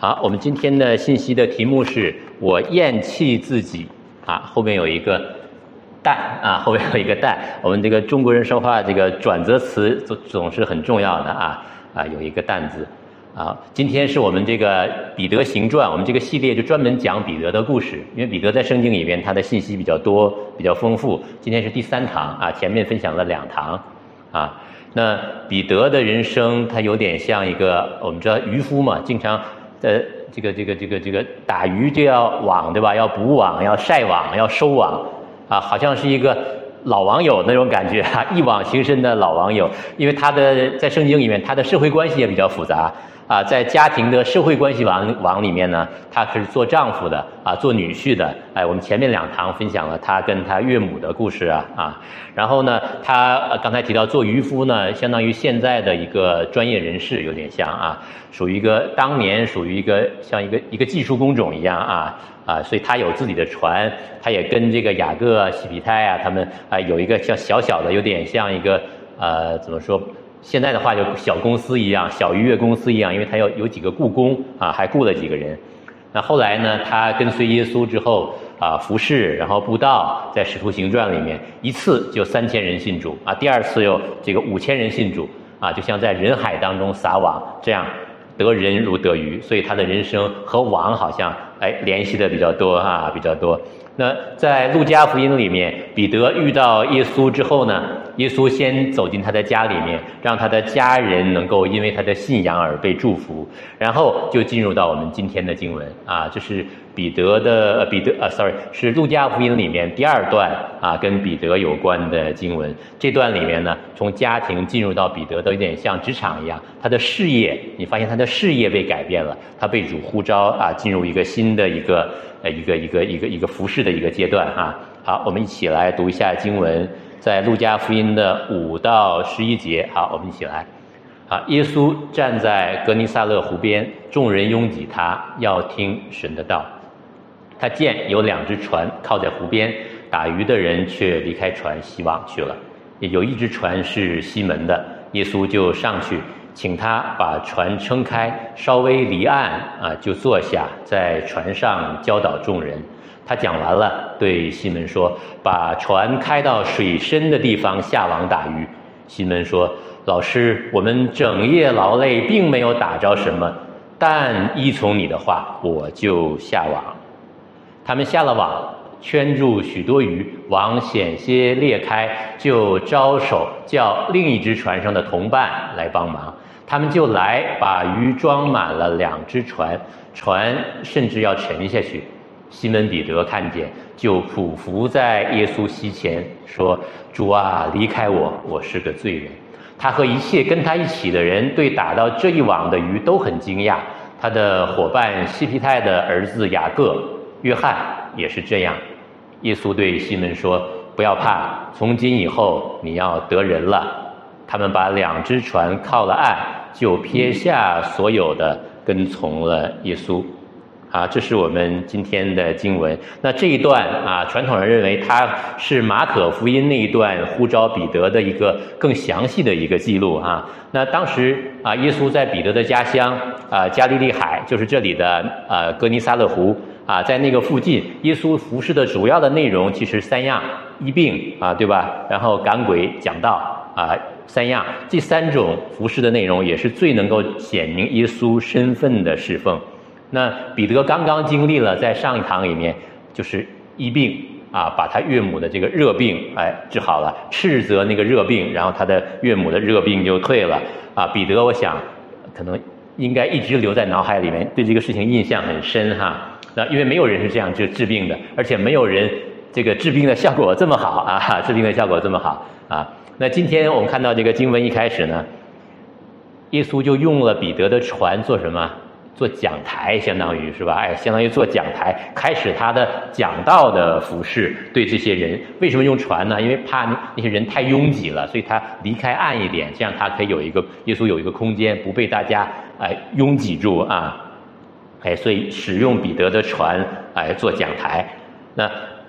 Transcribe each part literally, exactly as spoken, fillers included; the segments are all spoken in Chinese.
好，我们今天的信息的题目是我厌弃自己啊，后面有一个但啊，后面有一个但。我们这个中国人说话，这个转折词总总是很重要的啊啊，有一个但字啊。今天是我们这个彼得行传，我们这个系列就专门讲彼得的故事，因为彼得在圣经里面他的信息比较多，比较丰富。今天是第三堂啊，前面分享了两堂啊。那彼得的人生，他有点像一个我们知道渔夫嘛，经常。呃，这个这个这个这个打鱼就要网，对吧？要捕网，要晒网，要收网，啊，好像是一个老网友那种感觉啊，一往情深的老网友。因为他的在圣经里面，他的社会关系也比较复杂啊，在家庭的社会关系网网里面呢，他是做丈夫的啊，做女婿的。哎，我们前面两堂分享了他跟他岳母的故事啊啊，然后呢，他刚才提到做渔夫呢，相当于现在的一个专业人士，有点像啊。属于一个当年属于一个像一个一个技术工种一样啊啊，所以他有自己的船，他也跟这个雅各、西庇太啊他们啊有一个像小小的，有点像一个呃怎么说？现在的话就小公司一样，小渔业公司一样，因为他有有几个雇工啊，还雇了几个人。那后来呢，他跟随耶稣之后啊，服侍，然后布道，在使徒行传里面一次就三千人信主啊，第二次又这个五千人信主啊，就像在人海当中撒网这样。得人如得鱼，所以他的人生和网好像哎联系的比较多啊，比较多。那在路加福音里面，彼得遇到耶稣之后呢，耶稣先走进他的家里面，让他的家人能够因为他的信仰而被祝福，然后就进入到我们今天的经文啊，这是彼得的呃彼得啊 ，sorry， 是路加福音里面第二段啊，跟彼得有关的经文。这段里面呢，从家庭进入到彼得，都有点像职场一样，他的事业，你发现他的事业被改变了，他被主呼召啊，进入一个新的一个呃一个一个一个一个服侍的一个阶段啊。好，我们一起来读一下经文，在路加福音的五到十一节。好，我们一起来。啊，耶稣站在格尼撒勒湖边，众人拥挤他，要听神的道。他见有两只船靠在湖边，打鱼的人却离开船洗网去了。有一只船是西门的，耶稣就上去，请他把船撑开，稍微离岸啊，就坐下，在船上教导众人。他讲完了，对西门说：“把船开到水深的地方下网打鱼。”西门说：“老师，我们整夜劳累，并没有打着什么，但依从你的话，我就下网。”他们下了网，圈住许多鱼，网险些裂开，就招手叫另一只船上的同伴来帮忙。他们就来把鱼装满了两只船，船甚至要沉下去。西门彼得看见，就匍匐在耶稣膝前，说：“主啊，离开我，我是个罪人。”他和一切跟他一起的人对打到这一网的鱼都很惊讶。他的伙伴西庇太的儿子雅各、约翰也是这样。耶稣对西门说：“不要怕，从今以后你要得人了。”他们把两只船靠了岸，就撇下所有的，跟从了耶稣。啊，这是我们今天的经文。那这一段啊，传统人认为它是马可福音那一段呼召彼得的一个更详细的一个记录啊。那当时啊，耶稣在彼得的家乡啊，加利利海，就是这里的呃格尼撒勒湖啊，在那个附近，耶稣服事的主要的内容其实三样：医病啊，对吧？然后赶鬼、讲道啊，三样。这三种服事的内容也是最能够显明耶稣身份的侍奉。那彼得刚刚经历了在上一堂里面就是医病啊，把他岳母的这个热病哎治好了，斥责那个热病，然后他的岳母的热病就退了啊。彼得我想可能应该一直留在脑海里面，对这个事情印象很深哈。那因为没有人是这样就治病的，而且没有人这个治病的效果这么好啊，治病的效果这么好啊。那今天我们看到这个经文一开始呢，耶稣就用了彼得的船做什么？做讲台，相当于是吧？哎，相当于做讲台，开始他的讲道的服事。对这些人，为什么用船呢？因为怕那些人太拥挤了，所以他离开岸一点，这样他可以有一个耶稣有一个空间，不被大家哎拥挤住啊。哎，所以使用彼得的船哎做讲台。那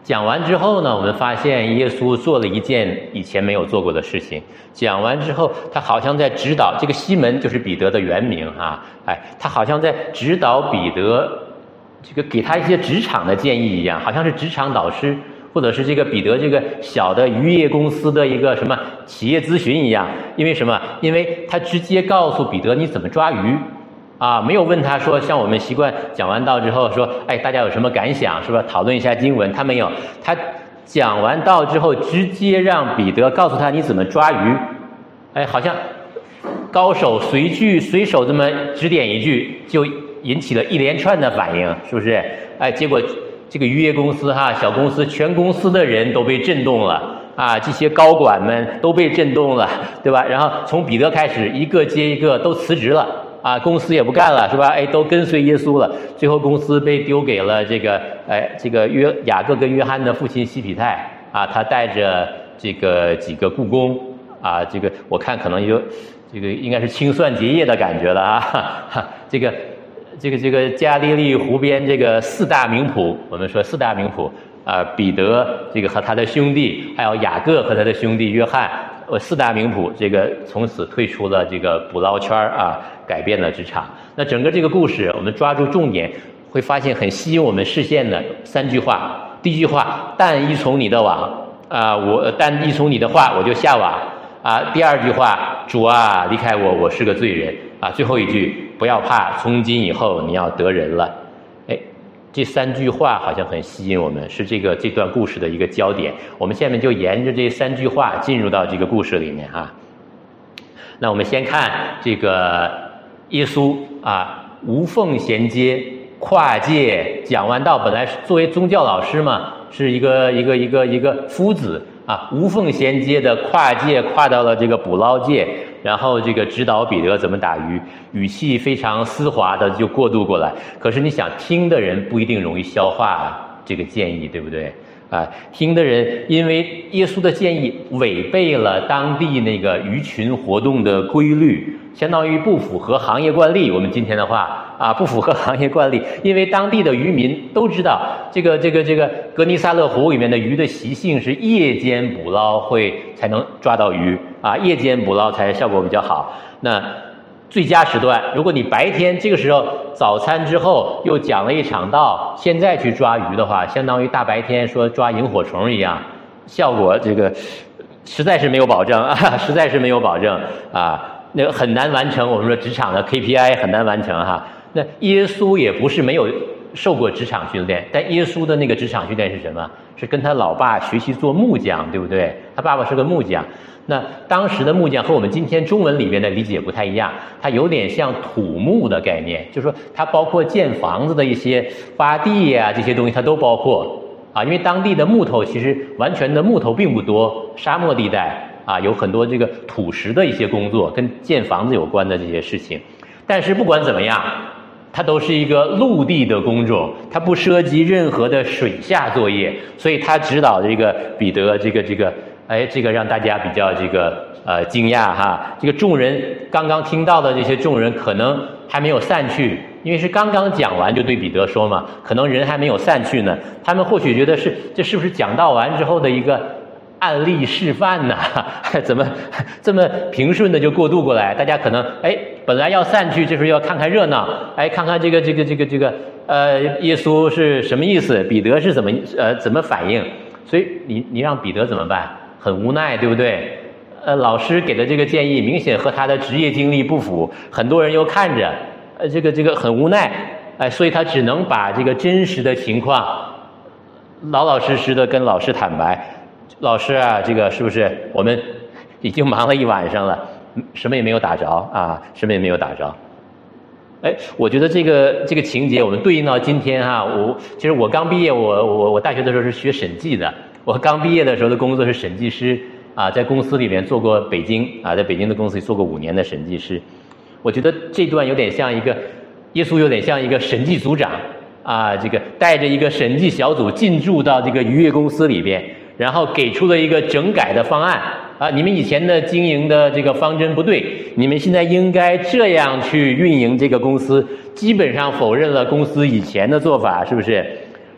讲完之后呢，我们发现耶稣做了一件以前没有做过的事情。讲完之后，他好像在指导，这个西门就是彼得的原名啊，哎，他好像在指导彼得，这个给他一些职场的建议一样，好像是职场导师，或者是这个彼得这个小的渔业公司的一个什么企业咨询一样。因为什么？因为他直接告诉彼得你怎么抓鱼。啊，没有问他说，像我们习惯讲完道之后说，哎，大家有什么感想，是吧？讨论一下经文。他没有，他讲完道之后，直接让彼得告诉他你怎么抓鱼。哎，好像高手随句随手这么指点一句，就引起了一连串的反应，是不是？哎，结果这个渔业公司哈，小公司全公司的人都被震动了。啊，这些高管们都被震动了，对吧？然后从彼得开始，一个接一个都辞职了。啊，公司也不干了，是吧？哎，都跟随耶稣了。最后公司被丢给了这个，哎，这个约雅各跟约翰的父亲西庇太啊，他带着这个几个雇工啊，这个我看可能有这个应该是清算结业的感觉了啊。哈哈，这个这个这个加利利湖边这个四大名仆，我们说四大名仆啊，彼得这个和他的兄弟，还有雅各和他的兄弟约翰。呃，四大名捕这个从此退出了这个捕捞圈啊，改变了职场。那整个这个故事，我们抓住重点，会发现很吸引我们视线的三句话。第一句话，但依从你的网啊，我但依从你的话，我就下网啊。第二句话，主啊，离开我，我是个罪人啊。最后一句，不要怕，从今以后你要得人了。哎。这三句话好像很吸引我们，是这个这段故事的一个焦点。我们下面就沿着这三句话进入到这个故事里面哈。那我们先看这个耶稣啊，无缝衔接，跨界讲完道，本来作为宗教老师嘛，是一个一个一个一个夫子啊，无缝衔接的跨界跨到了这个捕捞界。然后这个指导彼得怎么打鱼，语气非常丝滑的就过渡过来。可是你想听的人不一定容易消化这个建议，对不对？啊，听的人因为耶稣的建议违背了当地那个鱼群活动的规律，相当于不符合行业惯例。我们今天的话啊，不符合行业惯例，因为当地的渔民都知道这个这个这个格尼撒勒湖里面的鱼的习性是夜间捕捞会才能抓到鱼啊，夜间捕捞才效果比较好。那最佳时段，如果你白天这个时候早餐之后又讲了一场道，现在去抓鱼的话，相当于大白天说抓萤火虫一样，效果这个实在是没有保证啊，实在是没有保证啊，那个很难完成。我们说职场的 K P I 很难完成哈。那耶稣也不是没有受过职场训练，但耶稣的那个职场训练是什么？是跟他老爸学习做木匠，对不对？他爸爸是个木匠。那当时的木匠和我们今天中文里面的理解不太一样，它有点像土木的概念，就是说它包括建房子的一些挖地呀、啊、这些东西它都包括啊，因为当地的木头其实完全的木头并不多，沙漠地带啊有很多这个土石的一些工作跟建房子有关的这些事情，但是不管怎么样，它都是一个陆地的工种，它不涉及任何的水下作业，所以他指导这个彼得这个这个。哎，这个让大家比较这个呃惊讶哈。这个众人刚刚听到的这些众人可能还没有散去，因为是刚刚讲完就对彼得说嘛，可能人还没有散去呢。他们或许觉得是这是不是讲道完之后的一个案例示范呢？怎么这么平顺的就过渡过来？大家可能哎本来要散去，这时候要看看热闹，哎看看这个这个这个这个呃耶稣是什么意思，彼得是怎么呃怎么反应？所以你你让彼得怎么办？很无奈，对不对？呃，老师给的这个建议明显和他的职业经历不符，很多人又看着，呃，这个这个很无奈，哎、呃，所以他只能把这个真实的情况，老老实实的跟老师坦白，老师啊，这个是不是我们已经忙了一晚上了，什么也没有打着啊，什么也没有打着。哎，我觉得这个这个情节我们对应到今天哈、啊，我其实我刚毕业，我我我大学的时候是学审计的。我刚毕业的时候的工作是审计师啊，在公司里面做过北京啊，在北京的公司里做过五年的审计师。我觉得这段有点像一个耶稣，有点像一个审计组长啊，这个带着一个审计小组进驻到这个渔业公司里边，然后给出了一个整改的方案啊，你们以前的经营的这个方针不对，你们现在应该这样去运营这个公司，基本上否认了公司以前的做法，是不是？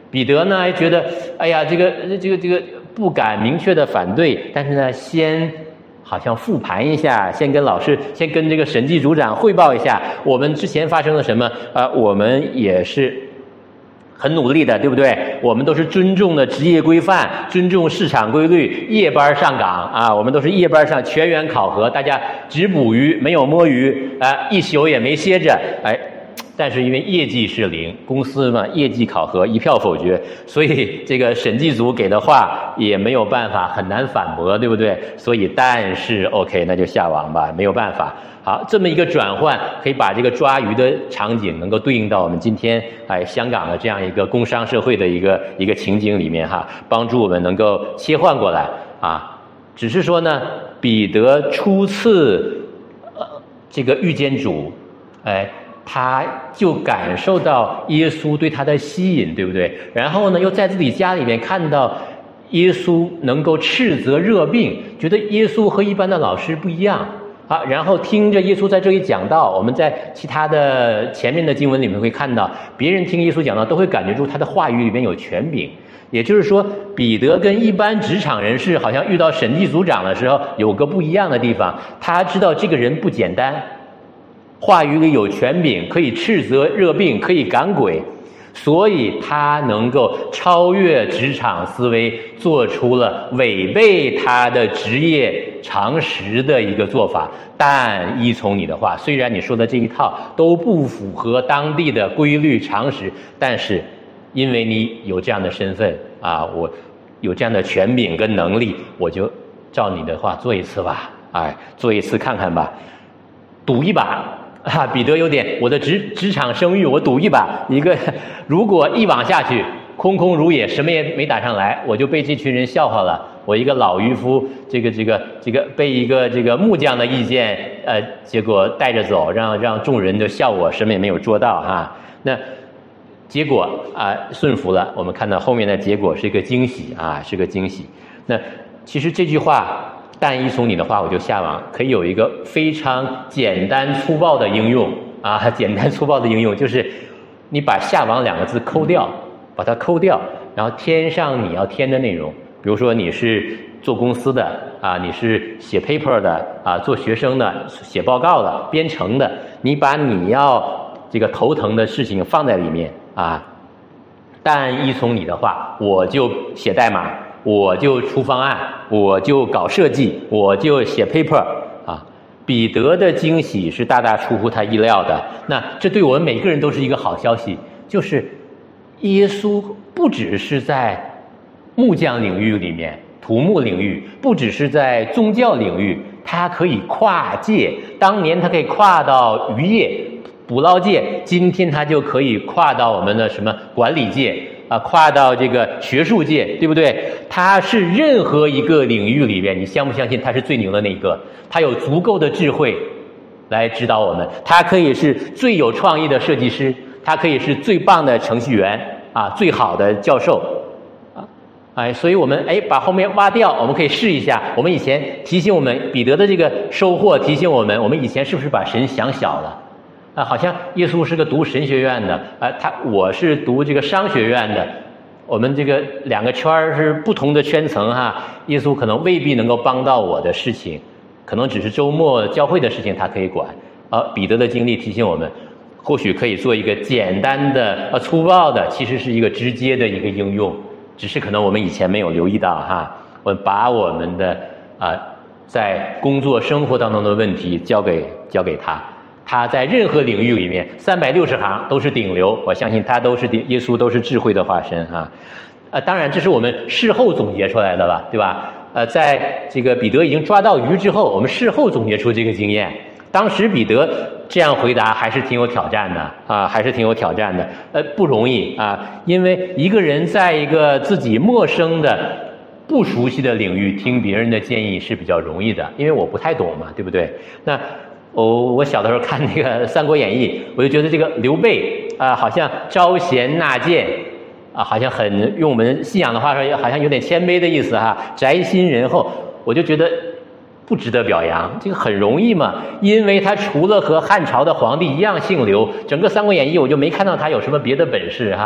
彼得呢还觉得，哎呀，这个这个这个不敢明确的反对，但是呢，先好像复盘一下，先跟老师，先跟这个审计组长汇报一下，我们之前发生了什么？啊、呃，我们也是很努力的，对不对？我们都是尊重的职业规范，尊重市场规律，夜班上岗啊，我们都是夜班上全员考核，大家只捕鱼没有摸鱼啊、呃，一宿也没歇着，哎。但是因为业绩是零，公司嘛业绩考核一票否决，所以这个审计组给的话也没有办法，很难反驳，对不对？所以但是 OK， 那就下网吧，没有办法。好，这么一个转换，可以把这个抓鱼的场景能够对应到我们今天哎香港的这样一个工商社会的一个一个情景里面哈，帮助我们能够切换过来啊。只是说呢，彼得初次呃这个遇见主，哎。他就感受到耶稣对他的吸引，对不对？然后呢，又在自己家里面看到耶稣能够斥责热病，觉得耶稣和一般的老师不一样啊。然后听着耶稣在这里讲道，我们在其他的前面的经文里面会看到，别人听耶稣讲道都会感觉出他的话语里面有权柄。也就是说，彼得跟一般职场人士好像遇到审计组长的时候有个不一样的地方，他知道这个人不简单。话语里有权柄，可以斥责热病，可以赶鬼，所以他能够超越职场思维，做出了违背他的职业常识的一个做法。但依从你的话，虽然你说的这一套都不符合当地的规律常识，但是因为你有这样的身份啊，我有这样的权柄跟能力，我就照你的话做一次吧，哎，做一次看看吧，赌一把。啊，彼得有点，我的职职场声誉，我赌一把，一个如果一网下去，空空如也，什么也没打上来，我就被这群人笑话了。我一个老渔夫，这个这个这个被一个这个木匠的意见，呃，结果带着走，让让众人都笑我，什么也没有捉到哈。那结果啊，顺服了。我们看到后面的结果是一个惊喜啊，是个惊喜。那其实这句话。但依从你的话，我就下网，可以有一个非常简单粗暴的应用啊，简单粗暴的应用就是你把下网两个字抠掉，把它抠掉，然后添上你要添的内容。比如说你是做公司的啊，你是写 paper 的啊，做学生的，写报告的，编程的，你把你要这个头疼的事情放在里面啊。但依从你的话，我就写代码。我就出方案，我就搞设计，我就写 paper 啊。彼得的惊喜是大大出乎他意料的。那这对我们每个人都是一个好消息，就是耶稣不只是在木匠领域里面、土木领域，不只是在宗教领域，他可以跨界。当年他可以跨到渔业、捕捞界，今天他就可以跨到我们的什么管理界。啊，跨到这个学术界，对不对？他是任何一个领域里面，你相不相信他是最牛的那一个？他有足够的智慧来指导我们，他可以是最有创意的设计师，他可以是最棒的程序员啊，最好的教授啊，哎，所以我们哎把后面挖掉，我们可以试一下。我们以前提醒我们彼得的这个收获，提醒我们，我们以前是不是把神想小了？啊，好像耶稣是个读神学院的，啊，他我是读这个商学院的，我们这个两个圈是不同的圈层哈。耶稣可能未必能够帮到我的事情，可能只是周末教会的事情他可以管。啊，彼得的经历提醒我们，或许可以做一个简单的、呃粗暴的，其实是一个直接的一个应用，只是可能我们以前没有留意到哈。我们把我们的啊、呃、在工作生活当中的问题交给交给他。他在任何领域里面，三百六十行都是顶流，我相信他都是耶稣，都是智慧的化身啊。呃，当然这是我们事后总结出来的吧，对吧？呃，在这个彼得已经抓到鱼之后，我们事后总结出这个经验。当时彼得这样回答还是挺有挑战的啊，还是挺有挑战的。呃，不容易啊，因为一个人在一个自己陌生的、不熟悉的领域听别人的建议是比较容易的，因为我不太懂嘛，对不对？那。我我小的时候看那个《三国演义》，我就觉得这个刘备啊、呃，好像招贤纳谏啊，好像很用我们信仰的话说，好像有点谦卑的意思哈，宅心仁厚。我就觉得不值得表扬，这个很容易嘛，因为他除了和汉朝的皇帝一样姓刘，整个《三国演义》我就没看到他有什么别的本事哈。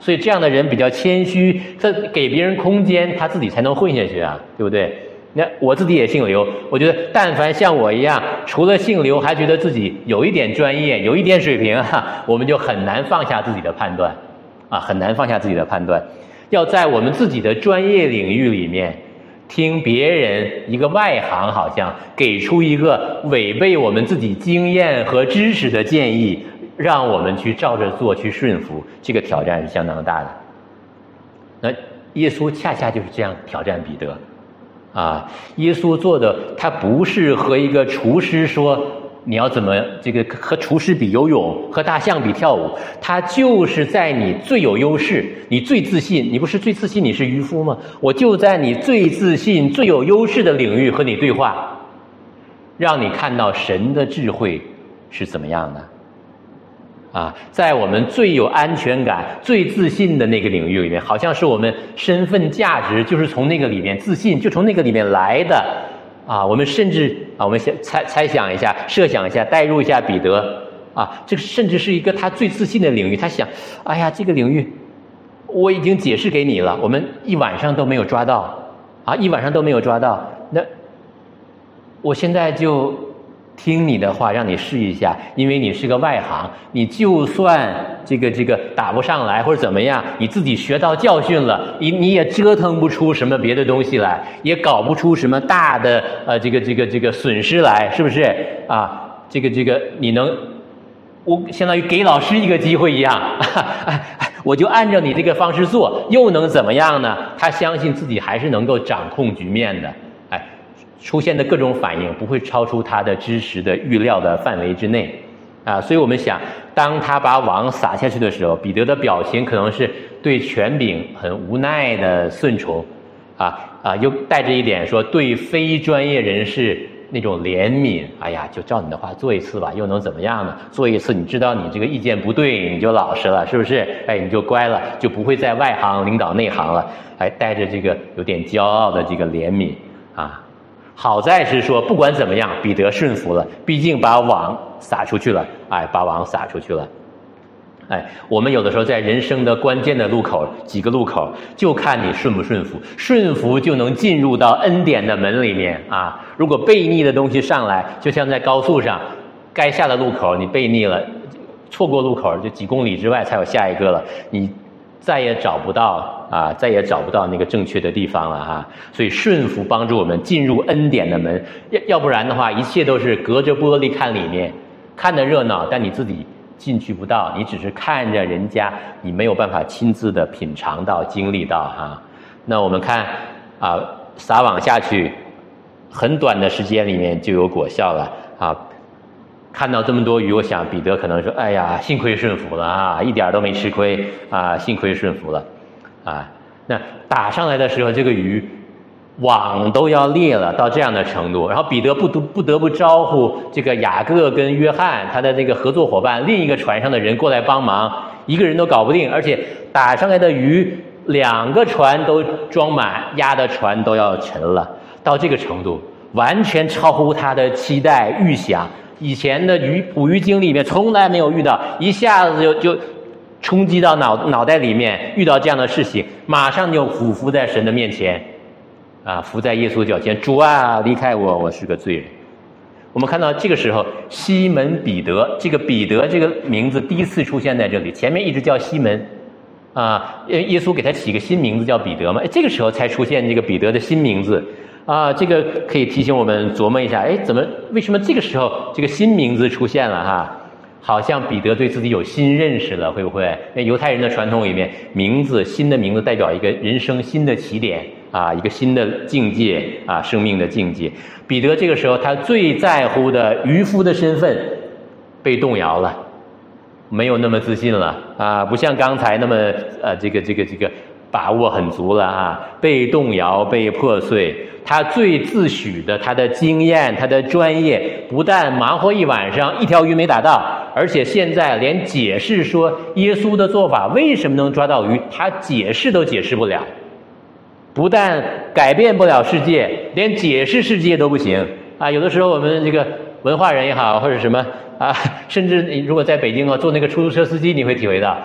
所以这样的人比较谦虚，他给别人空间，他自己才能混下去啊，对不对？那我自己也姓刘，我觉得但凡像我一样，除了姓刘还觉得自己有一点专业，有一点水平啊，我们就很难放下自己的判断啊，很难放下自己的判断。要在我们自己的专业领域里面听别人一个外行好像给出一个违背我们自己经验和知识的建议，让我们去照着做，去顺服，这个挑战是相当大的。那耶稣恰恰就是这样挑战彼得啊，耶稣做的他不是和一个厨师说你要怎么这个和厨师比游泳，和大象比跳舞，他就是在你最有优势，你最自信，你不是最自信你是渔夫吗？我就在你最自信最有优势的领域和你对话，让你看到神的智慧是怎么样的啊，在我们最有安全感最自信的那个领域里面，好像是我们身份价值就是从那个里面自信就从那个里面来的啊，我们甚至啊，我们先猜猜想一下，设想一下，代入一下彼得啊，这个甚至是一个他最自信的领域。他想，哎呀，这个领域我已经解释给你了，我们一晚上都没有抓到啊，一晚上都没有抓到。那我现在就听你的话，让你试一下，因为你是个外行，你就算这个这个打不上来或者怎么样，你自己学到教训了，你你也折腾不出什么别的东西来，也搞不出什么大的呃这个这个这个损失来，是不是啊？这个这个你能，我相当于给老师一个机会一样，我就按照你这个方式做，又能怎么样呢？他相信自己还是能够掌控局面的。出现的各种反应不会超出他的知识的预料的范围之内啊，所以我们想，当他把网撒下去的时候，彼得的表情可能是对权柄很无奈的顺从啊啊，又带着一点说对非专业人士那种怜悯，哎呀，就照你的话做一次吧，又能怎么样呢？做一次，你知道你这个意见不对，你就老实了，是不是？哎，你就乖了，就不会在外行领导内行了，哎，带着这个有点骄傲的这个怜悯啊。好在是说，不管怎么样，彼得顺服了，毕竟把网撒出去了，哎，把网撒出去了。哎，我们有的时候在人生的关键的路口，几个路口，就看你顺不顺服，顺服就能进入到恩典的门里面啊。如果悖逆的东西上来，就像在高速上，该下的路口你悖逆了，错过路口就几公里之外才有下一个了，你再也找不到啊，再也找不到那个正确的地方了哈。所以顺服帮助我们进入恩典的门，要要不然的话，一切都是隔着玻璃看里面，看得热闹，但你自己进去不到，你只是看着人家，你没有办法亲自的品尝到、经历到哈。那我们看啊，撒网下去，很短的时间里面就有果效了啊。看到这么多鱼，我想彼得可能说：“哎呀，幸亏顺服了啊，一点都没吃亏啊，幸亏顺服了啊。”那打上来的时候，这个鱼网都要裂了，到这样的程度，然后彼得不得不得不招呼这个雅各跟约翰他的这个合作伙伴，另一个船上的人过来帮忙，一个人都搞不定，而且打上来的鱼两个船都装满，压的船都要沉了，到这个程度，完全超乎他的期待预想。以前的鱼捕鱼经历里面从来没有遇到，一下子就就冲击到脑脑袋里面，遇到这样的事情，马上就俯伏在神的面前，啊，伏在耶稣脚前，主啊，离开我，我是个罪人。我们看到这个时候，西门彼得，这个彼得这个名字第一次出现在这里，前面一直叫西门，啊，耶稣给他起个新名字叫彼得嘛，这个时候才出现这个彼得的新名字。啊，这个可以提醒我们琢磨一下，哎，怎么为什么这个时候这个新名字出现了哈？好像彼得对自己有新认识了，会不会？那犹太人的传统里面，名字新的名字代表一个人生新的起点啊，一个新的境界啊，生命的境界。彼得这个时候他最在乎的渔夫的身份被动摇了，没有那么自信了啊，不像刚才那么呃这个这个这个把握很足了啊，被动摇，被破碎。他最自诩的他的经验，他的专业，不但忙活一晚上一条鱼没打到，而且现在连解释说耶稣的做法为什么能抓到鱼，他解释都解释不了。不但改变不了世界，连解释世界都不行啊！有的时候我们这个文化人也好，或者什么啊，甚至你如果在北京啊做那个出租车司机，你会体会到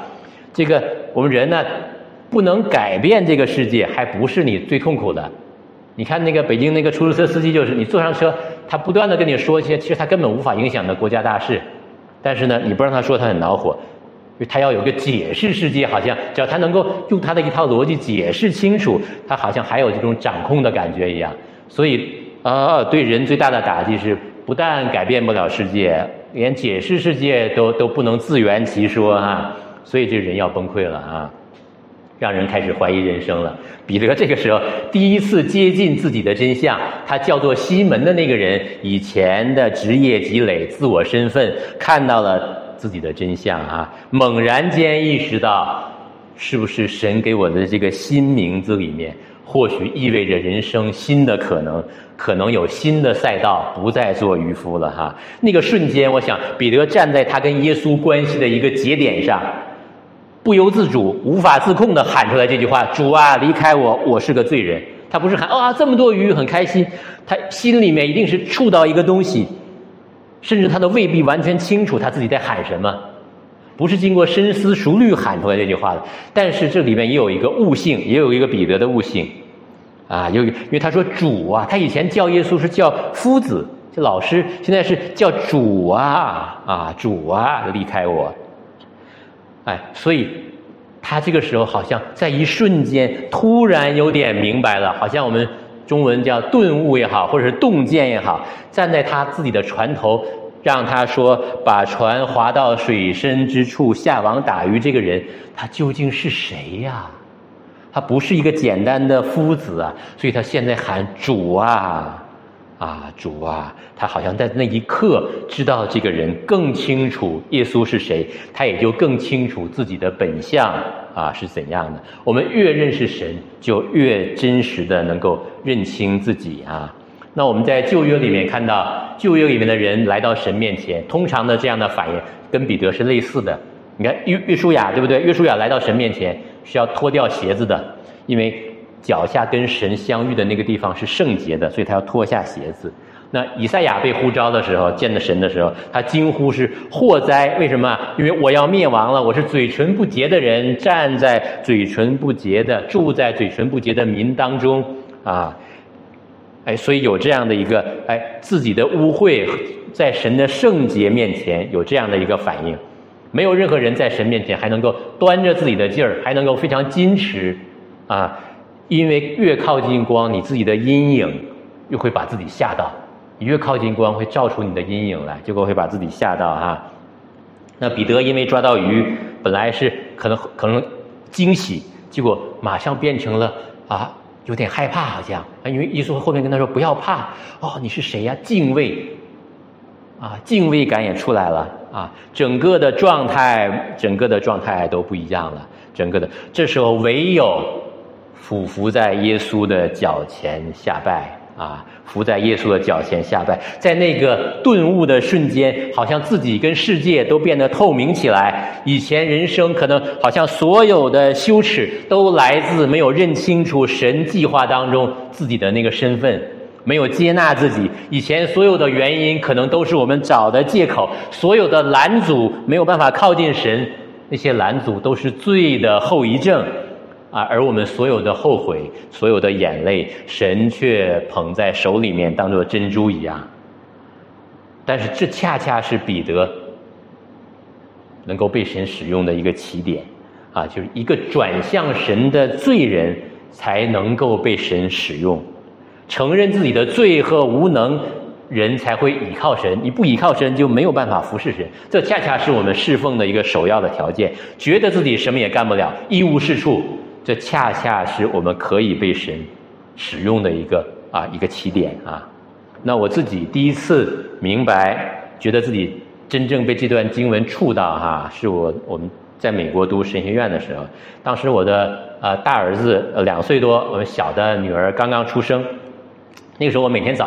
这个我们人呢，不能改变这个世界，还不是你最痛苦的。你看那个北京那个出租车司机，就是你坐上车，他不断的跟你说一些其实他根本无法影响的国家大事，但是呢，你不让他说，他很恼火，因为他要有个解释世界，好像只要他能够用他的一套逻辑解释清楚，他好像还有这种掌控的感觉一样。所以啊，对人最大的打击是，不但改变不了世界，连解释世界都都不能自圆其说啊，所以这人要崩溃了啊。让人开始怀疑人生了。彼得这个时候第一次接近自己的真相，他叫做西门的那个人以前的职业积累、自我身份，看到了自己的真相啊，猛然间意识到，是不是神给我的这个新名字里面，或许意味着人生新的可能，可能有新的赛道，不再做渔夫了哈。那个瞬间，我想彼得站在他跟耶稣关系的一个节点上，不由自主、无法自控地喊出来这句话：主啊，离开我，我是个罪人。他不是喊啊、哦、这么多鱼很开心，他心里面一定是触到一个东西，甚至他都未必完全清楚他自己在喊什么，不是经过深思熟虑喊出来这句话的。但是这里面也有一个悟性，也有一个彼得的悟性啊，有因为他说主啊，他以前叫耶稣是叫夫子，叫老师，现在是叫主啊啊主啊，离开我。哎，所以他这个时候好像在一瞬间突然有点明白了，好像我们中文叫顿悟也好，或者是洞见也好，站在他自己的船头，让他说把船划到水深之处下网打鱼，这个人他究竟是谁呀？他不是一个简单的夫子啊，所以他现在喊主啊啊主啊，他好像在那一刻知道这个人更清楚耶稣是谁，他也就更清楚自己的本相啊是怎样的。我们越认识神，就越真实的能够认清自己啊。那我们在旧约里面看到，旧约里面的人来到神面前，通常的这样的反应跟彼得是类似的。你看约约书亚对不对？约书亚来到神面前是要脱掉鞋子的，因为脚下跟神相遇的那个地方是圣洁的，所以他要脱下鞋子。那以赛亚被呼召的时候，见到神的时候，他惊呼是祸哉！为什么？因为我要灭亡了，我是嘴唇不洁的人，站在嘴唇不洁的，住在嘴唇不洁的民当中啊！哎，所以有这样的一个哎，自己的污秽在神的圣洁面前有这样的一个反应。没有任何人在神面前还能够端着自己的劲儿，还能够非常矜持啊！因为越靠近光，你自己的阴影又会把自己吓到。你越靠近光，会照出你的阴影来，结果会把自己吓到哈。那彼得因为抓到鱼，本来是可能可能惊喜，结果马上变成了啊有点害怕，好像因为耶稣后面跟他说不要怕哦，你是谁呀？敬畏啊，敬畏感也出来了啊，整个的状态，整个的状态都不一样了，整个的这时候唯有俯伏在耶稣的脚前下拜啊，伏在耶稣的脚前下拜，在那个顿悟的瞬间，好像自己跟世界都变得透明起来。以前人生可能好像所有的羞耻都来自没有认清楚神计划当中自己的那个身份，没有接纳自己。以前所有的原因可能都是我们找的借口，所有的拦阻没有办法靠近神，那些拦阻都是罪的后遗症啊，而我们所有的后悔，所有的眼泪，神却捧在手里面当作珍珠一样。但是这恰恰是彼得能够被神使用的一个起点啊，就是一个转向神的罪人才能够被神使用。承认自己的罪和无能，人才会倚靠神，你不倚靠神就没有办法服侍神，这恰恰是我们侍奉的一个首要的条件。觉得自己什么也干不了，一无是处，这恰恰是我们可以被神使用的一个啊一个起点啊。那我自己第一次明白，觉得自己真正被这段经文触到哈，是我我们在美国读神学院的时候，当时我的呃大儿子呃两岁多，我们小的女儿刚刚出生。那个时候我每天早晨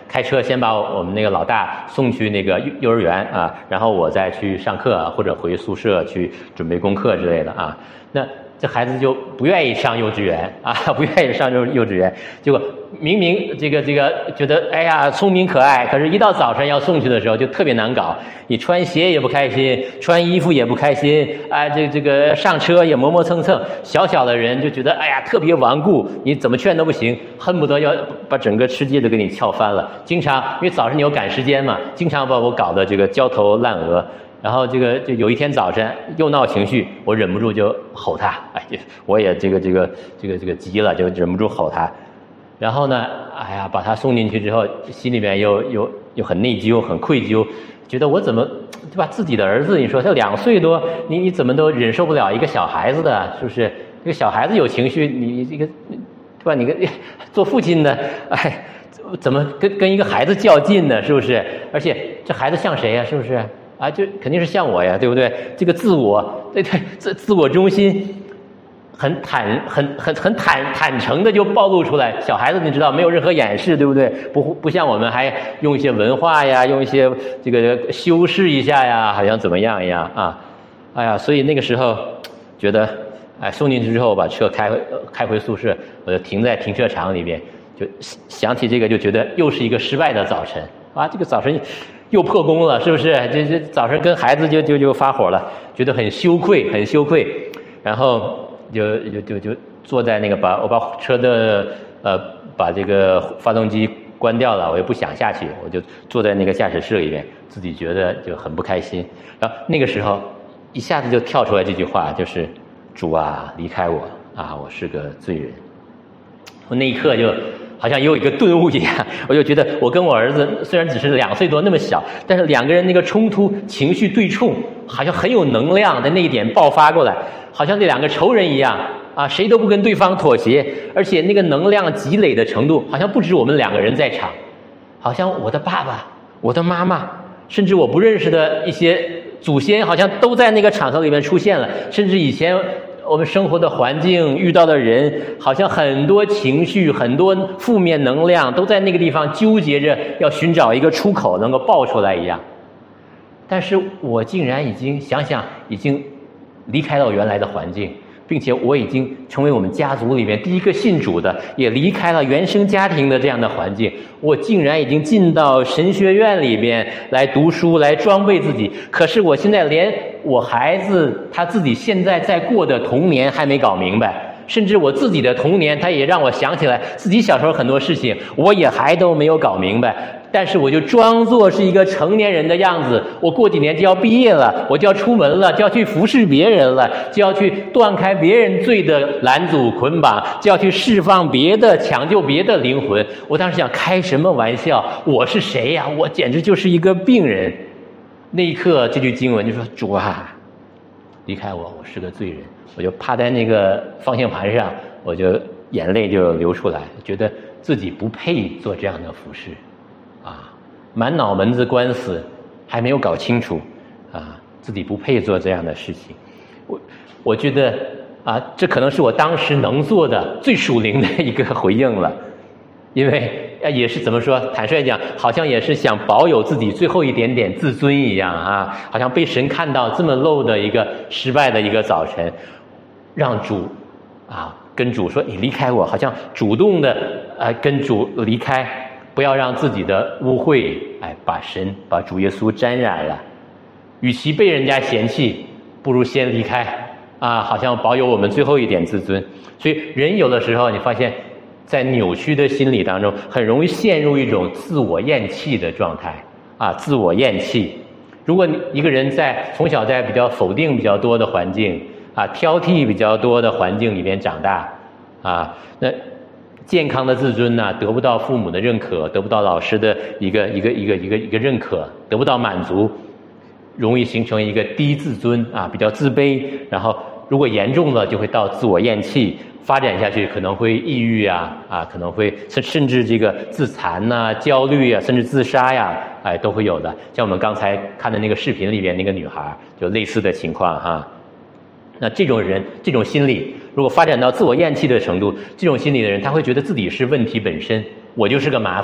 开车先把我们那个老大送去那个幼幼儿园啊，然后我再去上课啊，或者回宿舍去准备功课之类的啊。那这孩子就不愿意上幼稚园啊，不愿意上幼幼稚园，结果明明这个这个觉得哎呀聪明可爱，可是一到早晨要送去的时候就特别难搞，你穿鞋也不开心，穿衣服也不开心，啊这这个上车也磨磨蹭蹭，小小的人就觉得哎呀特别顽固，你怎么劝都不行，恨不得要把整个世界都给你撬翻了。经常因为早上你有赶时间嘛，经常把我搞得这个焦头烂额。然后这个就有一天早晨又闹情绪，我忍不住就吼他，哎，我也这个这个这个这个急了，就忍不住吼他。然后呢，哎呀，把他送进去之后，心里面又又又很内疚，很愧疚，觉得我怎么对吧？自己的儿子，你说他两岁多，你你怎么都忍受不了一个小孩子的，是不是？这个小孩子有情绪，你这个对吧？你跟做父亲的，哎，怎么跟跟一个孩子较劲呢？是不是？而且这孩子像谁呀？是不是？啊，就肯定是像我呀，对不对？这个自我，对对，自自我中心，很坦、很很很坦坦诚的就暴露出来。小孩子你知道，没有任何掩饰，对不对？不不像我们还用一些文化呀，用一些这个修饰一下呀，好像怎么样一样啊？哎呀，所以那个时候觉得，哎，送进去之后把车开回开回宿舍，我就停在停车场里边，就想起这个就觉得又是一个失败的早晨啊！这个早晨。又破功了，是不是？这这早上跟孩子就就就发火了，觉得很羞愧，很羞愧，然后就就就就坐在那个把我把车的呃把这个发动机关掉了，我也不想下去，我就坐在那个驾驶室里面，自己觉得就很不开心。然后那个时候一下子就跳出来这句话，就是主啊，离开我啊，我是个罪人。我那一刻就。好像有一个顿悟一样，我就觉得我跟我儿子虽然只是两岁多那么小，但是两个人那个冲突情绪对冲，好像很有能量的那一点爆发过来，好像这两个仇人一样啊，谁都不跟对方妥协，而且那个能量积累的程度，好像不止我们两个人在场，好像我的爸爸、我的妈妈，甚至我不认识的一些祖先，好像都在那个场合里面出现了，甚至以前。我们生活的环境遇到的人，好像很多情绪很多负面能量都在那个地方纠结着要寻找一个出口能够爆出来一样，但是我竟然已经想想已经离开了我原来的环境，并且我已经成为我们家族里面第一个信主的，也离开了原生家庭的这样的环境，我竟然已经进到神学院里边来读书来装备自己，可是我现在连我孩子他自己现在在过的童年还没搞明白，甚至我自己的童年他也让我想起来自己小时候很多事情我也还都没有搞明白，但是我就装作是一个成年人的样子，我过几年就要毕业了，我就要出门了，就要去服侍别人了，就要去断开别人罪的拦阻捆绑，就要去释放别的抢救别的灵魂。我当时想开什么玩笑，我是谁呀？我简直就是一个病人。那一刻这句经文就说，主啊，离开我，我是个罪人。我就趴在那个方向盘上，我就眼泪就流出来，觉得自己不配做这样的服侍啊，满脑门子官司还没有搞清楚啊，自己不配做这样的事情。我我觉得啊，这可能是我当时能做的最属灵的一个回应了，因为也是怎么说，坦率讲，好像也是想保有自己最后一点点自尊一样啊，好像被神看到这么漏的一个失败的一个早晨，让主啊跟主说你离开我，好像主动的呃跟主离开，不要让自己的污秽哎把神把主耶稣沾染了，与其被人家嫌弃，不如先离开啊，好像保有我们最后一点自尊。所以人有的时候你发现在扭曲的心理当中，很容易陷入一种自我厌弃的状态啊，自我厌弃。如果一个人在从小在比较否定比较多的环境啊，挑剔比较多的环境里面长大啊，那健康的自尊呢、啊，得不到父母的认可，得不到老师的一个一个一个一个一个认可，得不到满足，容易形成一个低自尊啊，比较自卑，然后如果严重了就会到自我厌弃，发展下去可能会抑郁啊啊，可能会甚甚至这个自残呐、啊、焦虑啊，甚至自杀呀，哎都会有的。像我们刚才看的那个视频里边那个女孩，就类似的情况哈。那这种人这种心理如果发展到自我厌弃的程度，这种心理的人他会觉得自己是问题本身，我就是个麻烦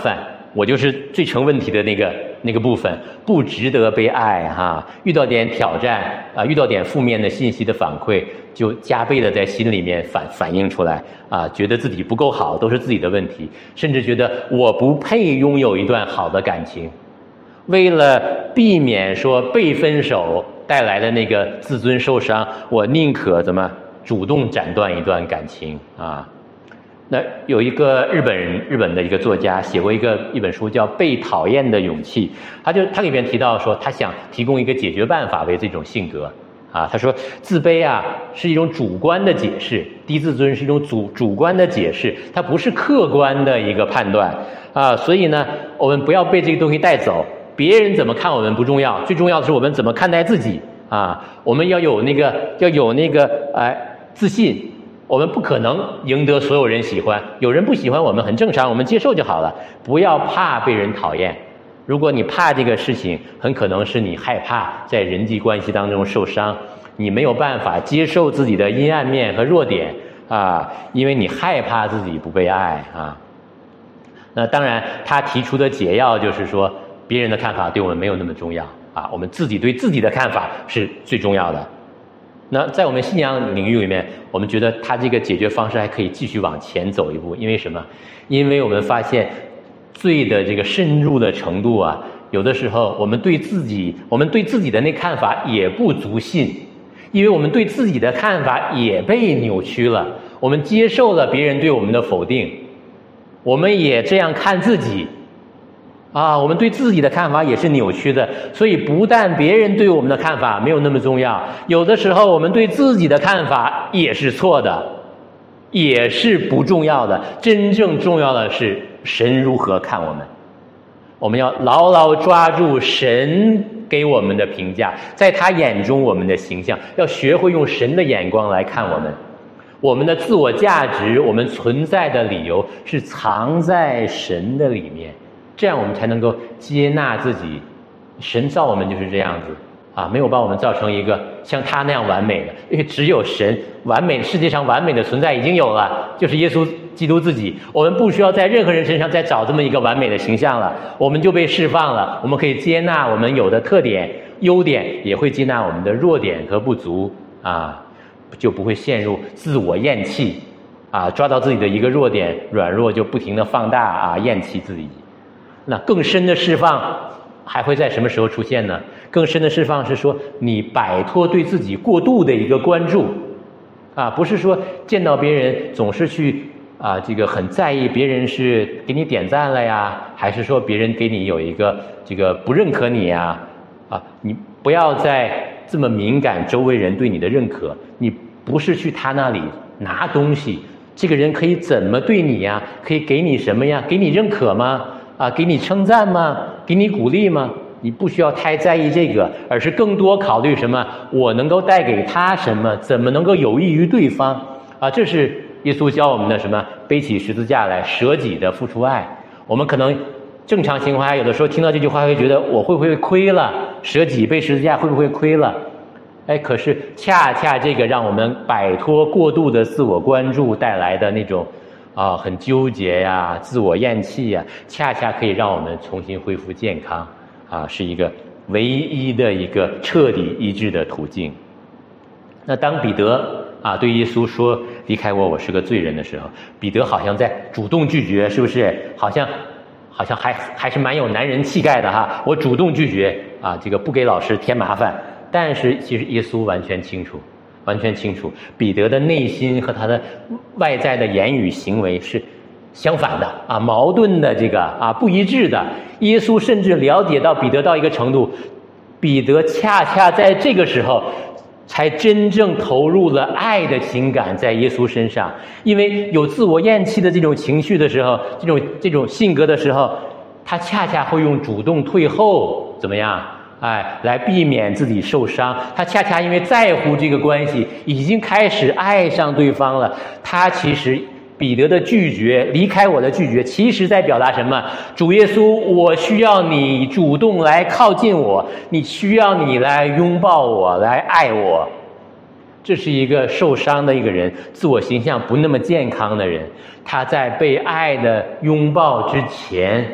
我就是最成问题的那个那个部分，不值得被爱哈。遇到点挑战啊，遇到点负面的信息的反馈，就加倍的在心里面反反映出来啊，觉得自己不够好，都是自己的问题，甚至觉得我不配拥有一段好的感情。为了避免说被分手带来的那个自尊受伤，我宁可怎么主动斩断一段感情啊。那有一个日本人，日本的一个作家写过一个一本书叫《被讨厌的勇气》，他就他里边提到说，他想提供一个解决办法为这种性格啊。他说，自卑啊是一种主观的解释，低自尊是一种主主观的解释，它不是客观的一个判断啊。所以呢，我们不要被这个东西带走。别人怎么看我们不重要，最重要的是我们怎么看待自己啊！我们要有那个要有那个哎自信，我们不可能赢得所有人喜欢，有人不喜欢我们很正常，我们接受就好了，不要怕被人讨厌。如果你怕这个事情，很可能是你害怕在人际关系当中受伤，你没有办法接受自己的阴暗面和弱点啊，因为你害怕自己不被爱啊。那当然，他提出的解药就是说，别人的看法对我们没有那么重要啊，我们自己对自己的看法是最重要的。那在我们信仰领域里面，我们觉得他这个解决方式还可以继续往前走一步，因为什么？因为我们发现罪的这个深入的程度啊，有的时候我们对自己，我们对自己的那看法也不足信，因为我们对自己的看法也被扭曲了，我们接受了别人对我们的否定，我们也这样看自己。啊，我们对自己的看法也是扭曲的，所以不但别人对我们的看法没有那么重要，有的时候我们对自己的看法也是错的，也是不重要的。真正重要的是神如何看我们，我们要牢牢抓住神给我们的评价，在他眼中我们的形象，要学会用神的眼光来看我们。我们的自我价值，我们存在的理由是藏在神的里面，这样我们才能够接纳自己。神造我们就是这样子啊，没有把我们造成一个像他那样完美的，因为只有神完美，世界上完美的存在已经有了，就是耶稣基督自己。我们不需要在任何人身上再找这么一个完美的形象了，我们就被释放了。我们可以接纳我们有的特点、优点，也会接纳我们的弱点和不足啊，就不会陷入自我厌弃啊，抓到自己的一个弱点、软弱就不停地放大啊，厌弃自己。那更深的释放还会在什么时候出现呢？更深的释放是说，你摆脱对自己过度的一个关注啊，不是说见到别人总是去啊，这个很在意别人是给你点赞了呀，还是说别人给你有一个这个不认可你呀？啊，你不要再这么敏感周围人对你的认可，你不是去他那里拿东西，这个人可以怎么对你呀？可以给你什么呀？给你认可吗？啊，给你称赞吗？给你鼓励吗？你不需要太在意这个，而是更多考虑什么？我能够带给他什么？怎么能够有益于对方？啊，这是耶稣教我们的什么？背起十字架来，舍己的付出爱。我们可能正常情况下，有的时候听到这句话会觉得我会不会亏了？舍己背十字架会不会亏了？哎，可是恰恰这个让我们摆脱过度的自我关注带来的那种啊，很纠结呀、自我厌弃呀，恰恰可以让我们重新恢复健康啊，是一个唯一的一个彻底医治的途径。那当彼得啊对耶稣说离开我，我是个罪人的时候，彼得好像在主动拒绝，是不是？好像好像还还是蛮有男人气概的哈，我主动拒绝啊，这个不给老师添麻烦。但是其实耶稣完全清楚。完全清楚，彼得的内心和他的外在的言语行为是相反的啊，矛盾的，这个啊不一致的。耶稣甚至了解到彼得到一个程度，彼得恰恰在这个时候才真正投入了爱的情感在耶稣身上。因为有自我厌弃的这种情绪的时候，这种这种性格的时候，他恰恰会用主动退后，怎么样？哎，来避免自己受伤。他恰恰因为在乎这个关系，已经开始爱上对方了。他其实彼得的拒绝，离开我的拒绝，其实在表达什么？主耶稣，我需要你主动来靠近我，你需要你来拥抱我，来爱我。这是一个受伤的一个人，自我形象不那么健康的人，他在被爱的拥抱之前，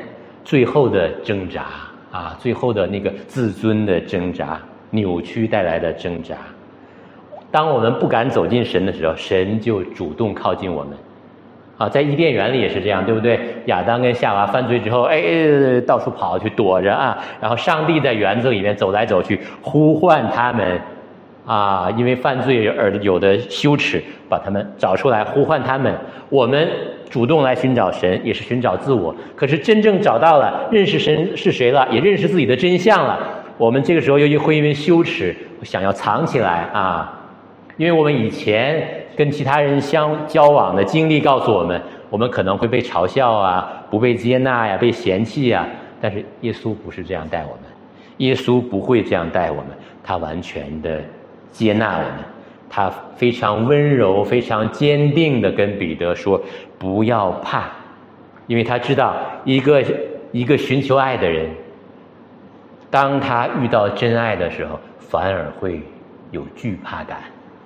最后的挣扎啊，最后的那个自尊的挣扎，扭曲带来的挣扎。当我们不敢走进神的时候，神就主动靠近我们。啊，在伊甸园里也是这样，对不对？亚当跟夏娃犯罪之后，哎，到处跑去躲着啊，然后上帝在园子里面走来走去，呼唤他们，啊，因为犯罪而有的羞耻，把他们找出来，呼唤他们。我们主动来寻找神，也是寻找自我。可是真正找到了，认识神是谁了，也认识自己的真相了，我们这个时候又会因为羞耻，想要藏起来啊，因为我们以前跟其他人相交往的经历告诉我们，我们可能会被嘲笑啊，不被接纳呀，被嫌弃啊。但是耶稣不是这样待我们，耶稣不会这样待我们，他完全的接纳我们，他非常温柔、非常坚定的跟彼得说：“不要怕。”因为他知道一个一个寻求爱的人，当他遇到真爱的时候，反而会有惧怕感。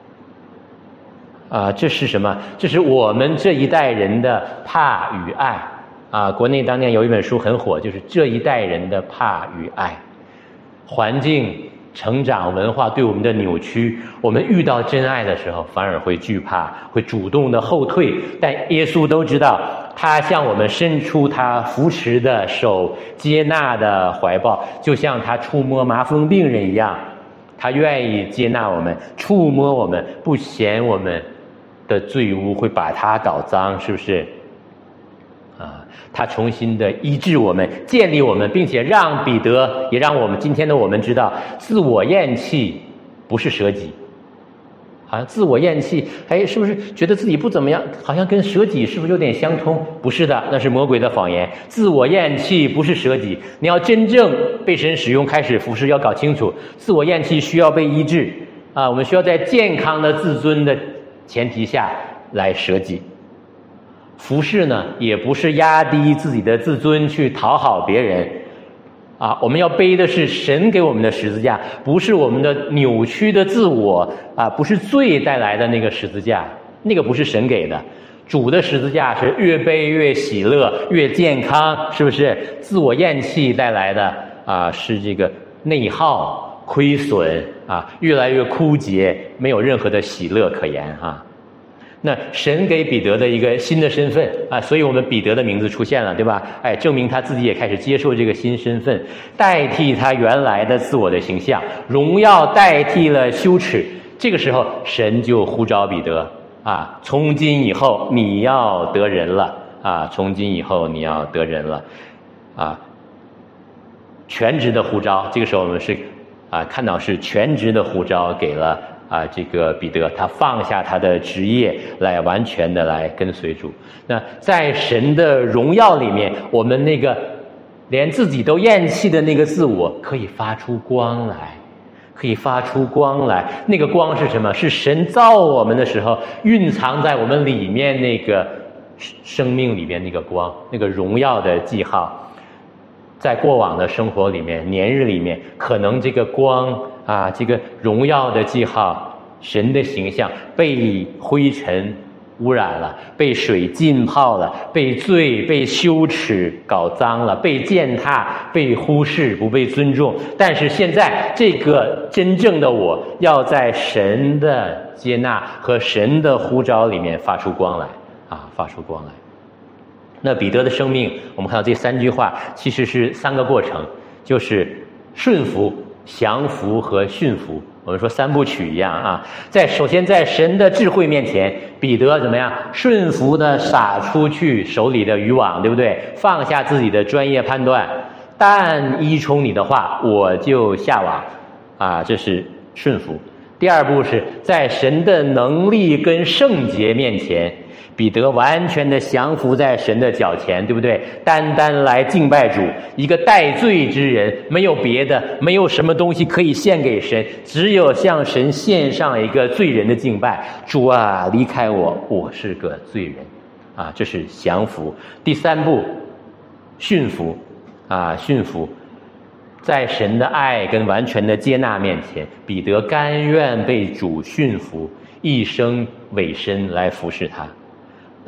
啊，这是什么？这是我们这一代人的怕与爱啊！国内当年有一本书很火，就是这一代人的怕与爱。环境、成长、文化对我们的扭曲，我们遇到真爱的时候，反而会惧怕，会主动的后退。但耶稣都知道，他向我们伸出他扶持的手、接纳的怀抱，就像他触摸麻风病人一样，他愿意接纳我们，触摸我们，不嫌我们的罪污会把他搞脏，是不是？啊，他重新的医治我们，建立我们，并且让彼得，也让我们今天的我们知道，自我厌弃不是舍己。好像自我厌弃，哎，是不是觉得自己不怎么样？好像跟舍己是不是有点相通？不是的，那是魔鬼的谎言。自我厌弃不是舍己，你要真正被神使用，开始服侍，要搞清楚，自我厌弃需要被医治啊！我们需要在健康的自尊的前提下来舍己。服侍呢，也不是压低自己的自尊去讨好别人啊，我们要背的是神给我们的十字架，不是我们的扭曲的自我啊，不是罪带来的那个十字架，那个不是神给的。主的十字架是越背越喜乐，越健康，是不是？自我厌弃带来的啊，是这个内耗、亏损啊，越来越枯竭，没有任何的喜乐可言啊。那神给彼得的一个新的身份啊，所以我们彼得的名字出现了，对吧？哎，证明他自己也开始接受这个新身份，代替他原来的自我的形象，荣耀代替了羞耻。这个时候，神就呼召彼得啊，从今以后你要得人了啊，从今以后你要得人了啊，全职的呼召。这个时候我们是啊，看到是全职的呼召给了。啊，这个彼得他放下他的职业，来完全的来跟随主。那在神的荣耀里面，我们那个连自己都厌弃的那个自我，可以发出光来，可以发出光来。那个光是什么？是神造我们的时候，蕴藏在我们里面那个生命里面那个光，那个荣耀的记号。在过往的生活里面，年日里面，可能这个光啊，这个荣耀的记号，神的形象被灰尘污染了，被水浸泡了，被罪、被羞耻搞脏了，被践踏、被忽视、不被尊重。但是现在，这个真正的我要在神的接纳和神的呼召里面发出光来啊，发出光来。那彼得的生命，我们看到这三句话其实是三个过程，就是顺服、降服和驯服。我们说三部曲一样啊，在首先在神的智慧面前，彼得怎么样？顺服的撒出去手里的渔网，对不对？放下自己的专业判断，但依从你的话，我就下网啊，这是顺服。第二步是在神的能力跟圣洁面前，彼得完全的降服在神的脚前，对不对？单单来敬拜主，一个带罪之人，没有别的，没有什么东西可以献给神，只有向神献上一个罪人的敬拜。主啊，离开我，我是个罪人啊，这是降服。第三步，驯服啊，驯服。在神的爱跟完全的接纳面前，彼得甘愿被主驯服，一生委身来服侍他。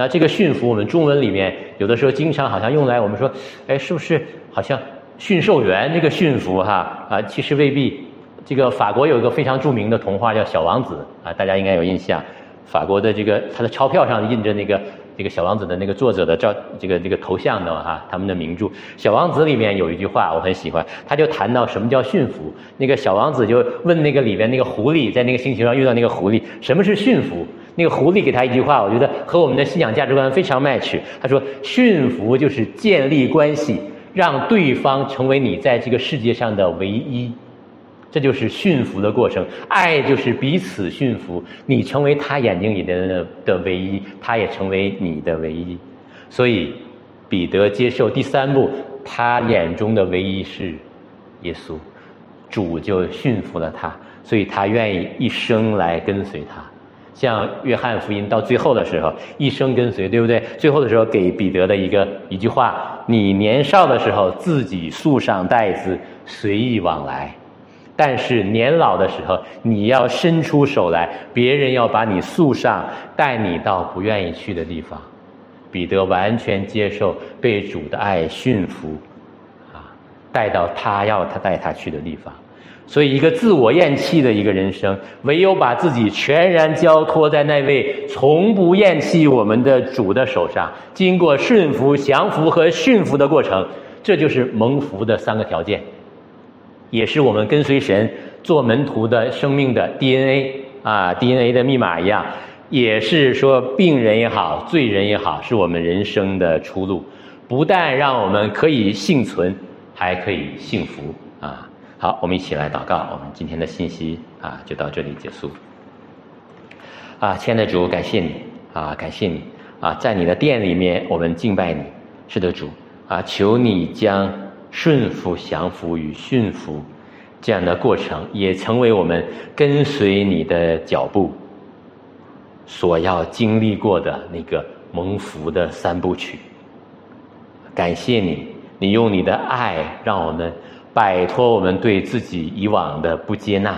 那这个驯服，我们中文里面有的时候经常好像用来我们说，哎，是不是好像驯兽员这个驯服哈啊？其实未必。这个法国有一个非常著名的童话叫《小王子》啊，大家应该有印象。法国的这个他的钞票上印着那个这个小王子的那个作者的照这个这个头像的哈，他们的名著《小王子》里面有一句话我很喜欢，他就谈到什么叫驯服。那个小王子就问那个里边那个狐狸，在那个星球上遇到那个狐狸，什么是驯服？那个狐狸给他一句话，我觉得和我们的信仰价值观非常 match。他说，驯服就是建立关系，让对方成为你在这个世界上的唯一。这就是驯服的过程，爱就是彼此驯服，你成为他眼睛里的的唯一，他也成为你的唯一。所以彼得接受第三步，他眼中的唯一是耶稣，主就驯服了他，所以他愿意一生来跟随他。像约翰福音到最后的时候，一生跟随，对不对？最后的时候给彼得的一个一句话，你年少的时候自己束上带子，随意往来，但是年老的时候，你要伸出手来，别人要把你束上，带你到不愿意去的地方。彼得完全接受被主的爱驯服，啊，带到他要他带他去的地方。所以一个自我厌弃的一个人生，唯有把自己全然交托在那位从不厌弃我们的主的手上，经过顺服、降服和驯服的过程，这就是蒙福的三个条件，也是我们跟随神做门徒的生命的 D N A 啊 D N A 的密码一样，也是说病人也好，罪人也好，是我们人生的出路。不但让我们可以幸存，还可以幸福啊！好，我们一起来祷告。我们今天的信息啊，就到这里结束。啊，亲爱的主，感谢你啊，感谢你啊，在你的殿里面，我们敬拜你。是的，主啊，求你将顺服、降服与驯服这样的过程，也成为我们跟随你的脚步所要经历过的那个蒙福的三部曲。感谢你，你用你的爱让我们摆脱我们对自己以往的不接纳，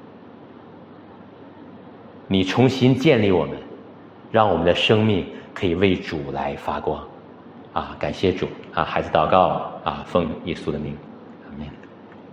你重新建立我们，让我们的生命可以为主来发光。啊，感谢主啊！孩子祷告啊，奉耶稣的名。